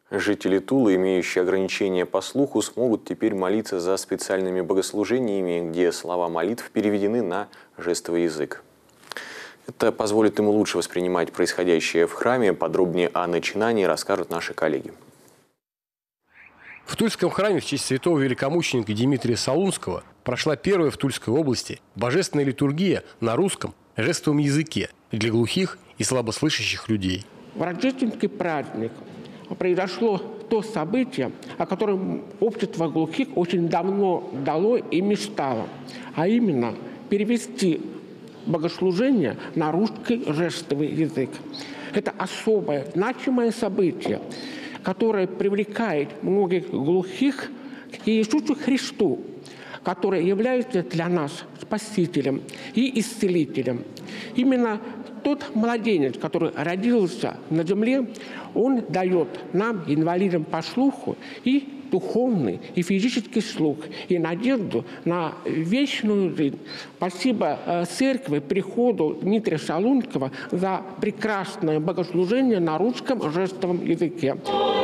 Жители Тулы, имеющие ограничения по слуху, смогут теперь молиться за специальными богослужениями, где слова молитв переведены на жестовый язык. Это позволит им лучше воспринимать происходящее в храме. Подробнее о начинании расскажут наши коллеги. В Тульском храме в честь святого великомученика Димитрия Солунского прошла первая в Тульской области божественная литургия на русском жестовом языке для глухих и слабослышащих людей. В рождественский праздник произошло то событие, о котором общество глухих очень давно дало и мечтало, а именно перевести богослужение на русский жестовый язык. Это особое, значимое событие, которое привлекает многих глухих к Иисусу Христу, который является для нас Спасителем и Исцелителем. Именно тот младенец, который родился на земле, он дает нам, инвалидам по слуху, и духовный, и физический слух, и надежду на вечную жизнь. Спасибо церкви, приходу Дмитрия Солунского за прекрасное богослужение на русском жестовом языке.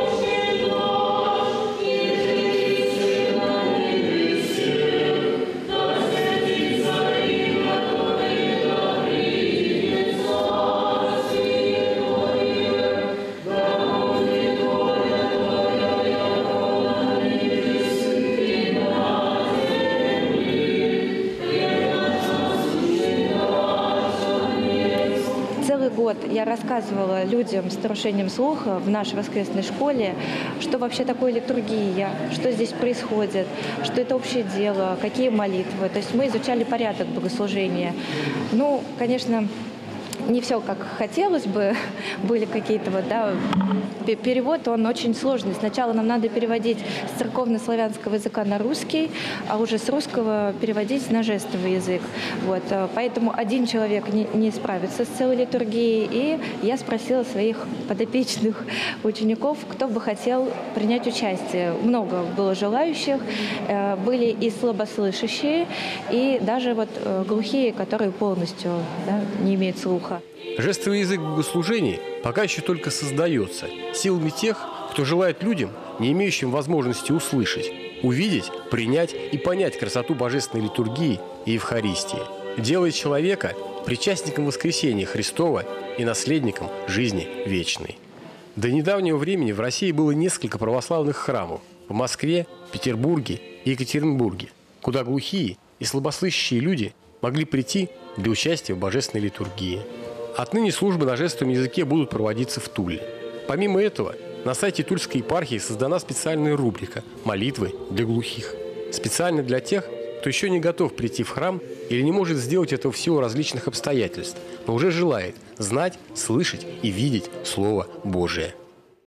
Целый год я рассказывала людям с нарушением слуха в нашей воскресной школе, что вообще такое литургия, что здесь происходит, что это общее дело, какие молитвы. То есть мы изучали порядок богослужения. Ну, конечно, не все как хотелось бы, были какие-то перевод, он очень сложный. Сначала нам надо переводить с церковно-славянского языка на русский, а уже с русского переводить на жестовый язык. Поэтому один человек не справится с целой литургией, и я спросила своих подопечных учеников, кто бы хотел принять участие. Много было желающих, были и слабослышащие, и даже глухие, которые полностью не имеют слуха. Жестовый язык богослужений пока еще только создается силами тех, кто желает людям, не имеющим возможности услышать, увидеть, принять и понять красоту божественной литургии и Евхаристии, делает человека причастником воскресения Христова и наследником жизни вечной. До недавнего времени в России было несколько православных храмов в Москве, Петербурге и Екатеринбурге, куда глухие и слабослышащие люди могли прийти для участия в божественной литургии. Отныне службы на жестовом языке будут проводиться в Туле. Помимо этого, на сайте Тульской епархии создана специальная рубрика «Молитвы для глухих». Специально для тех, кто еще не готов прийти в храм или не может сделать этого в силу различных обстоятельств, но уже желает знать, слышать и видеть Слово Божие.